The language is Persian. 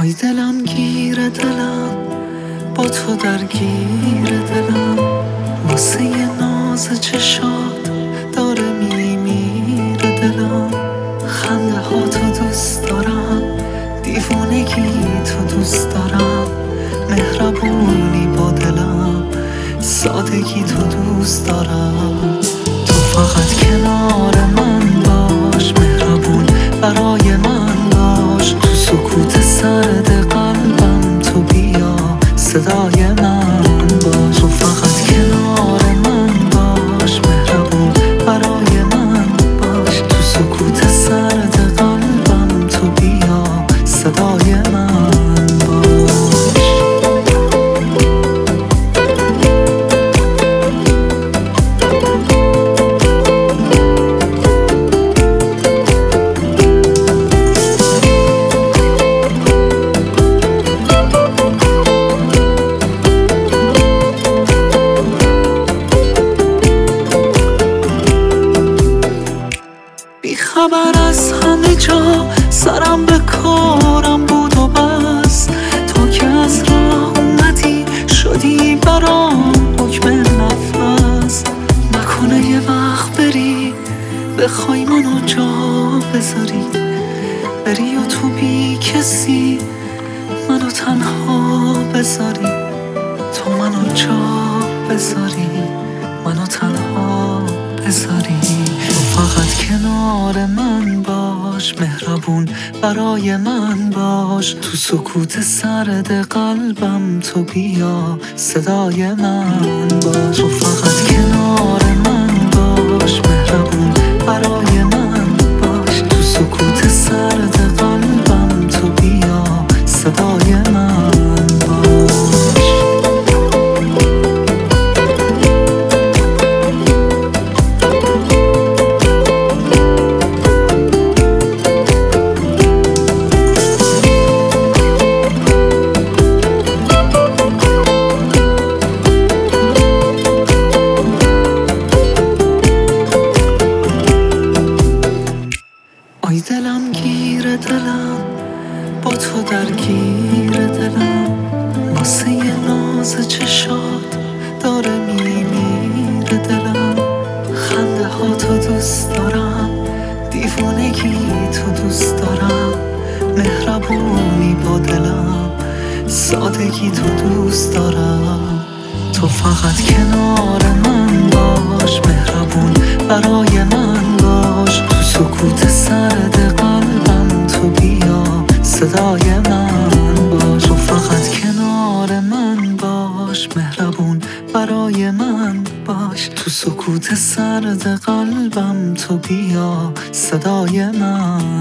آی دلم گیر دلم، با تو درگیر دلم، واسه یه ناز چشات داره میمیره دلم. خنده ها تو دوست دارم، دیوونگی تو دوست دارم، مهربونی با دلم، سادگی تو دوست دارم. تو فقط کنار من باش، مهربون برای من باش، تو سکوت سرد قلبم تو بیا، صدای من باش. تو فقط کنار من باش، مهربون برای من باش، تو سکوت سرد قلبم تو بیا، صدای من باش. خبر از همه جا سرم به کارم بود و بس، تا که از راه اومدی شدی برام حکم نفس. نکنه یه وقت بری بخوای منو جا بذاری، بری و تو بی کسی منو تنها بذاری، تو منو جا بذاری، منو تنها بذاری. فقط کنار من باش، مهربون برای من باش، تو سکوت سرد قلبم تو بیا، صدای من باش. تو فقط کنار من باش، مهربون برای من باش، تو سکوت سرد قلبم تو بیا، صدای من باش. آی دلم گیر دلم، با تو درگیر دلم، واسه یه ناز چشات داره میمیره دلم. خنده ها تو دوست دارم، دیوونگی تو دوست دارم، مهربونی با دلم، سادگی تو دوست دارم. تو فقط کنار من باش، مهربون برای من باش، تو سکوت سرد قلبم تو بیا، صدای من باش. تو فقط کنار من باش، مهربون برای من باش، تو سکوت سرد قلبم تو بیا، صدای من